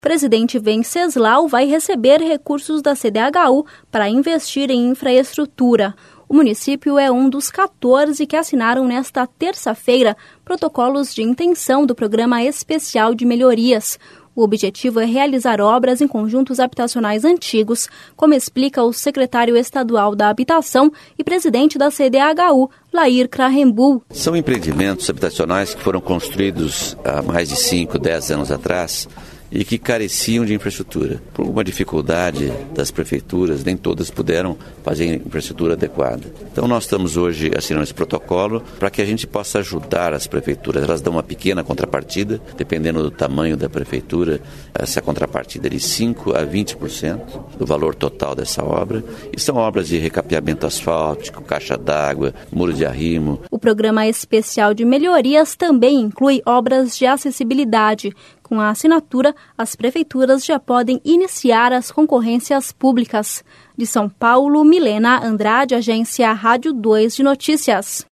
Presidente Venceslau vai receber recursos da CDHU para investir em infraestrutura. O município é um dos 14 que assinaram nesta terça-feira protocolos de intenção do Programa Especial de Melhorias. O objetivo é realizar obras em conjuntos habitacionais antigos, como explica o secretário estadual da Habitação e presidente da CDHU, Lair Krahenbuhl. São empreendimentos habitacionais que foram construídos há mais de 5, 10 anos atrás e que careciam de infraestrutura. Por uma dificuldade das prefeituras, nem todas puderam fazer infraestrutura adequada. Então nós estamos hoje assinando esse protocolo para que a gente possa ajudar as prefeituras. Elas dão uma pequena contrapartida, dependendo do tamanho da prefeitura, essa contrapartida é de 5% a 20% do valor total dessa obra. E são obras de recapeamento asfáltico, caixa d'água, muro de arrimo. O Programa Especial de Melhorias também inclui obras de acessibilidade. Com a assinatura, as prefeituras já podem iniciar as concorrências públicas. De São Paulo, Milena Andrade, Agência Rádio 2 de Notícias.